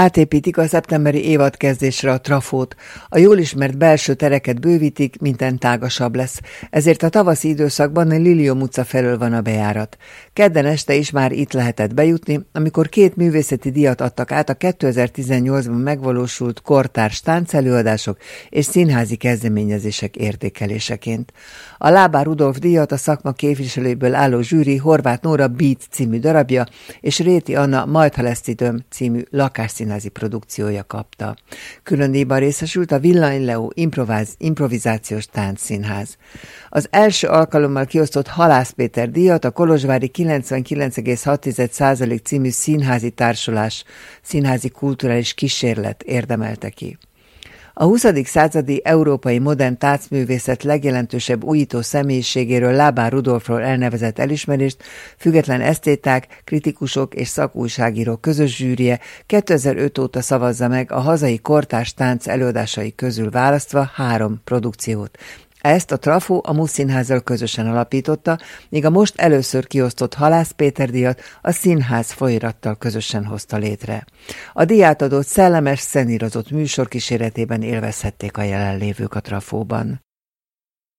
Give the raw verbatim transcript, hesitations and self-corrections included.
Átépítik a szeptemberi évadkezdésre a trafót. A jól ismert belső tereket bővítik, minden tágasabb lesz. Ezért a tavaszi időszakban a Lilium utca felől van a bejárat. Kedden este is már itt lehetett bejutni, amikor két művészeti díjat adtak át a kétezer-tizennyolcban megvalósult kortárs táncelőadások és színházi kezdeményezések értékeléseként. A Lábár Rudolf díjat a szakma képviselőiből álló zsűri Horváth Nóra Beat című darabja és Réti Anna Majd ha lesz időm című lakásszínházi produkciója kapta. Külön díjban részesült a Villany Leo improváz, improvizációs táncszínház. Az első alkalommal kiosztott Halász Péter díjat a kolozsvári kilencvenkilenc egész hat százalék című színházi társulás, színházi kulturális kísérlet érdemelte ki. A huszadik századi európai modern táncművészet legjelentősebb újító személyiségéről, Lábár Rudolfról elnevezett elismerést független esztéták, kritikusok és szakújságírók közös zsűrie kétezer-öt óta szavazza meg a hazai kortárs tánc előadásai közül választva három produkciót. Ezt a Trafó a Muszszínházzal közösen alapította, míg a most először kiosztott Halász Péter díjat a Színház folyóirattal közösen hozta létre. A díjátadót szellemes, szenírozott műsor kíséretében élvezhették a jelenlévők a Trafóban.